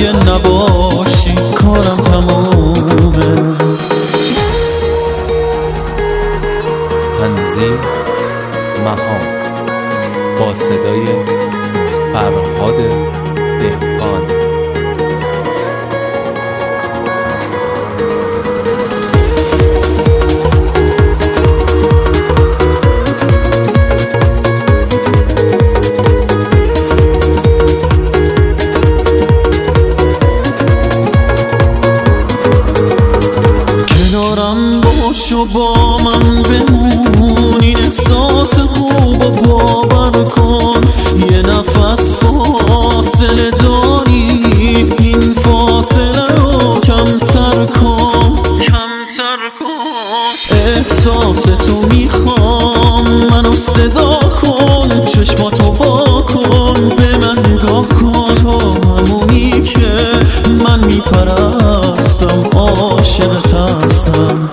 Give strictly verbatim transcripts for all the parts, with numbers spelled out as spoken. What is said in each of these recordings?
اگه نباشی کارم تمومه. تنظیم مهان با صدای فرهاد دهقان. کنارم باش و با من بمون، این احساس خوب و باور کن. یه نفس فاصله داری، این فاصله رو کمتر کن کمتر کن. احساس تو میخوام، منو صدا کن، چشماتو وا کن، به من نگاه کن. تو همونی که من میپرستم، عاشقت هستم.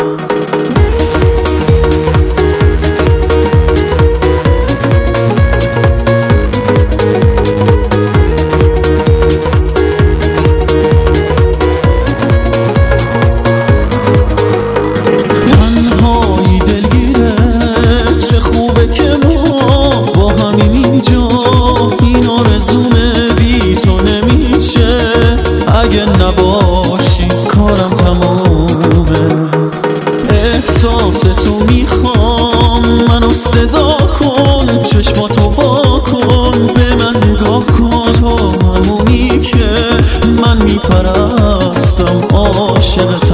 تنهایی دلگیره، چه خوبه که ما با همیم اینجا. این آرزومه بی تو نمیشه، اگه نباشی کارم تمومه. احساس تو میخوام، منو صدا کن، چشماتو وا کن، به من نگاه کن. تو همونی که من میپرستم، عاشقت